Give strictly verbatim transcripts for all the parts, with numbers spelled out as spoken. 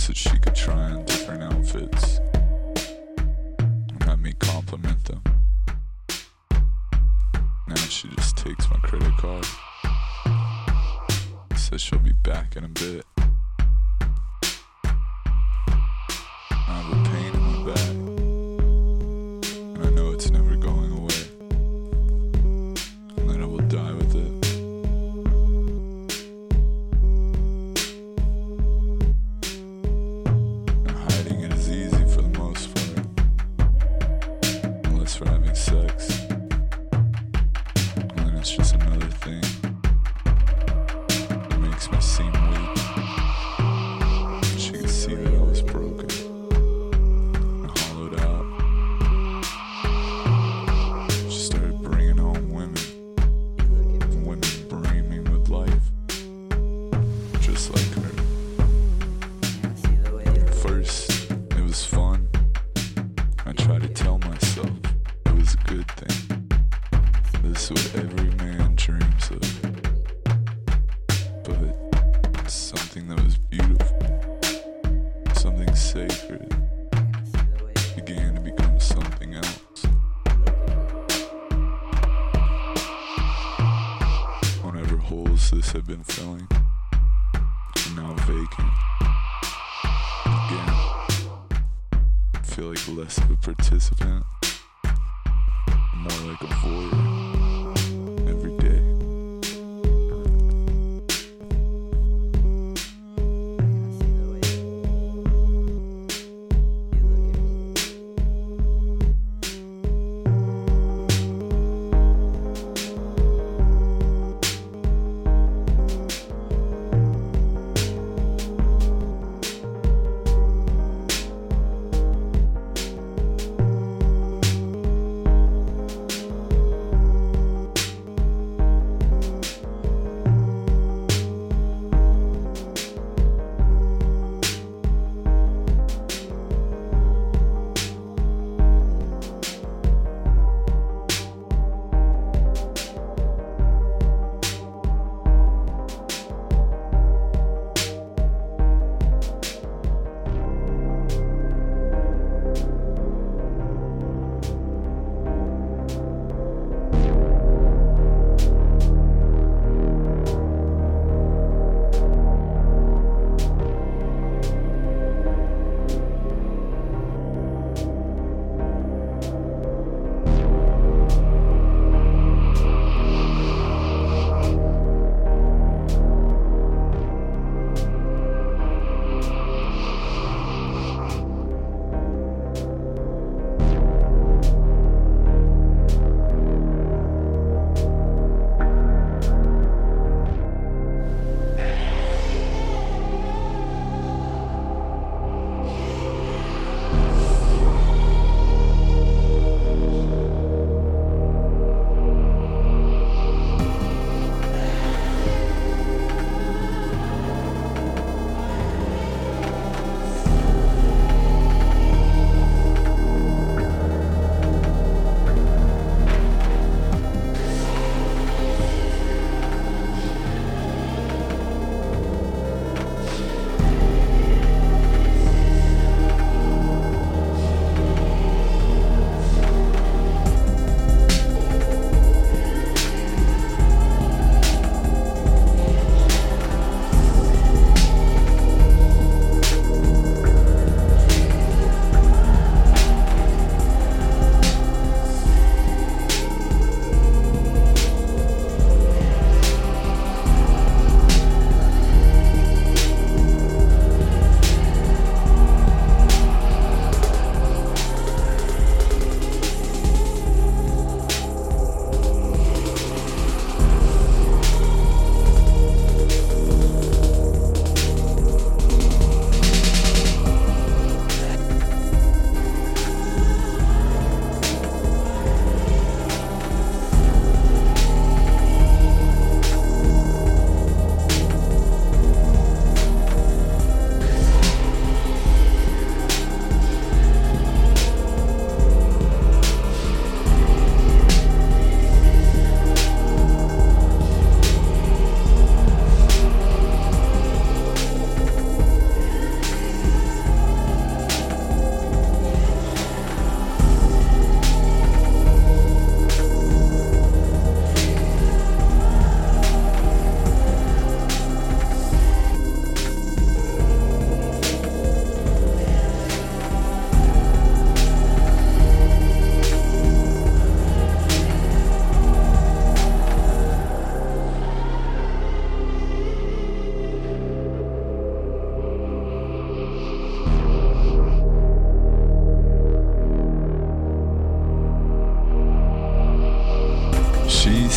so she could try on different outfits and have me compliment them. Now she just takes my credit card, says she'll be back in a bit. I have a pain in my back, and I know it's never going away, and that I will die with it. And hiding it is easy for the most part, unless we're having sex, and then it's just another thing that makes me seem weak. She could see that I was broken, hollowed out. She started bringing home women, and women brimming with life, just like her. At first, it was fun. I tried to tell myself it was a good thing. This is what every man dreams of. But something that was beautiful, something sacred, began to become something else. Whatever holes this had been filling are now vacant. Again, I feel like less of a participant, more like a voyeur every day.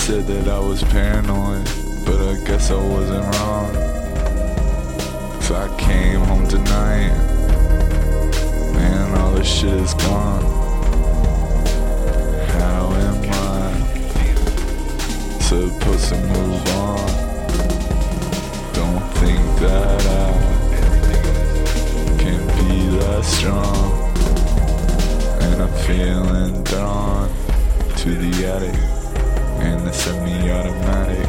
said that I was paranoid, but I guess I wasn't wrong. 'Cause I came home tonight, man, all this shit is gone. How am I supposed to move on? Don't think that I can be that strong. And I'm feeling drawn to the attic and the semi-automatic.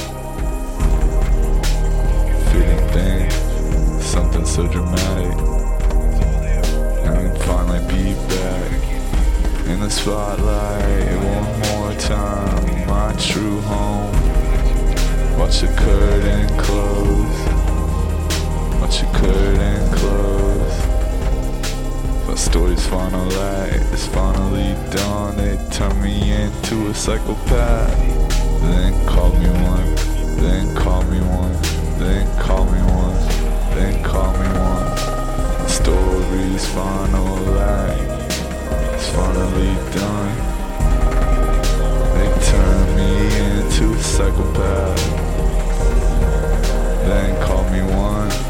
Fitting thing, something so dramatic. And I can finally be back in the spotlight one more time. My true home. Watch the curtain close. Watch the curtain close. My story's final act is finally done. They turned me into a psychopath. Then called me one. Then called me one. Then called me one. Then called me one. My story's final act is finally done. They turned me into a psychopath. Then called me one.